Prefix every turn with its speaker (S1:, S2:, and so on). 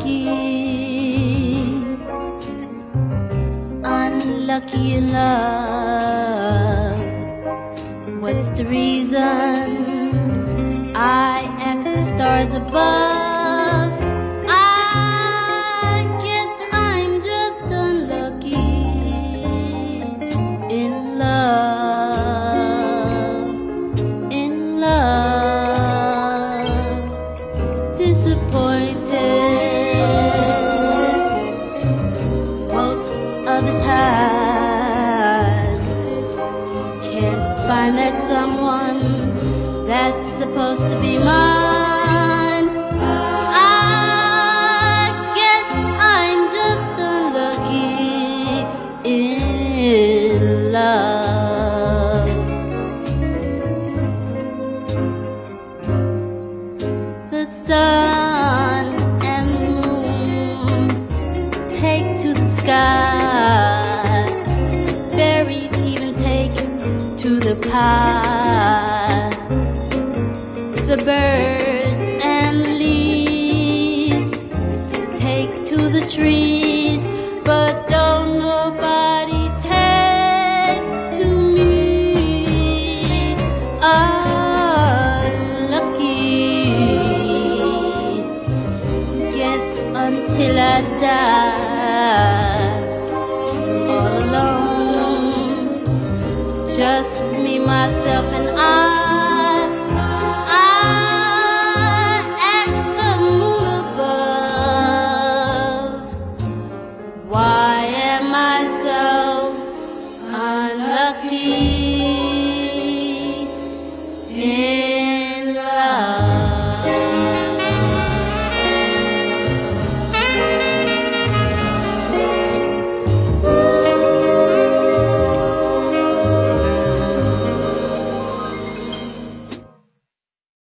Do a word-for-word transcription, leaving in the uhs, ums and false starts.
S1: unlucky in love. What's the reason? I ask the stars above. I guess I'm just unlucky in love, in love. Disappointed most of the time. Can't find that someone that's supposed to be mine. I guess I'm just unlucky in love. The sun and moon take to the sky, berries even take to the pie. The birds and leaves take to the trees, but don't nobody take to me. Unlucky, guess until I die, all alone, just me, myself, and I. Why am I so unlucky?